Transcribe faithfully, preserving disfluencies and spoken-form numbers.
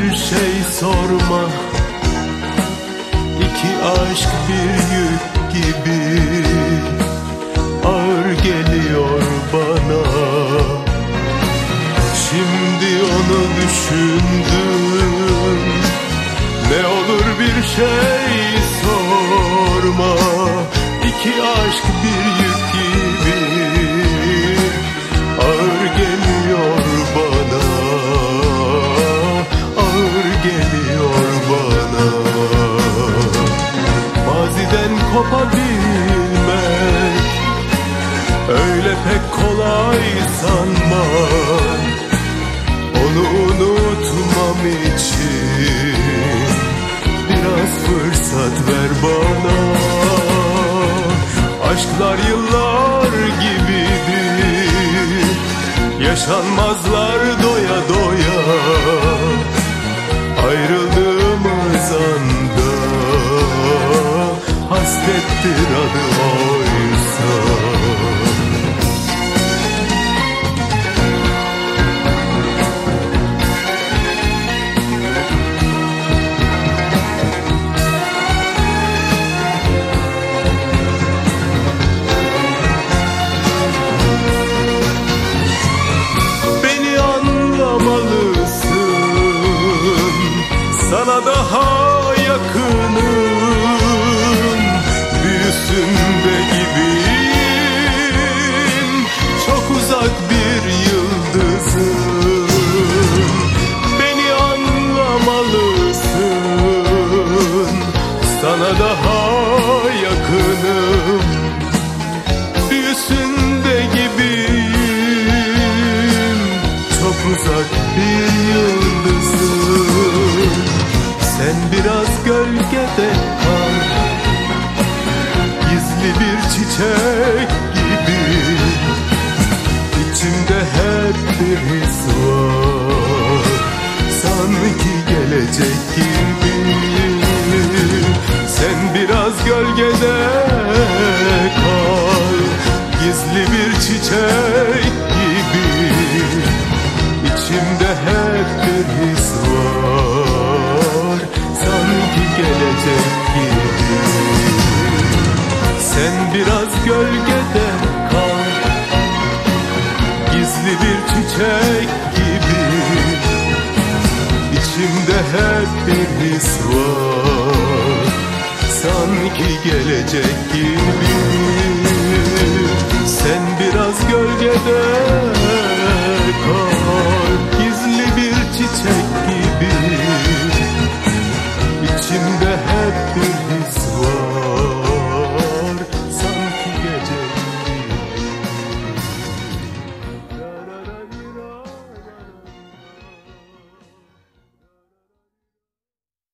bir şey sorma. İki aşk bir yük gibi ağır geliyor bana. Şimdi onu düşündüm, ne olur bir şey sorma. İki aşk bir yük gibi ağır geliyor bana, ağır geliyor bana. Maziden kopabilmek öyle pek kolay sanma. Onu unutmam için biraz fırsat ver bana. Aşklar yıllar gibidir, yaşanmazlar doya doya. Ayrıldığımız anda hasrettir adı oysa. Sana daha yakınım, büyüsün de gibiyim, çok uzak bir yıldızım. Beni anlamalısın, sana daha yakınım, büyüsün de gibiyim, çok uzak bir yıldızım. Sen biraz gölgede kal, gizli bir çiçek gibi. İçimde hep bir his var, sanki gelecek gibi. Sen biraz gölgede kal, gizli bir çiçek gibi. İçimde hep bir his var, sanki gelecek gibi. Sen biraz gölgede kal, gizli bir çiçek gibi. İçimde hep bir his var, sanki gelecek gibi. Sen biraz gölgede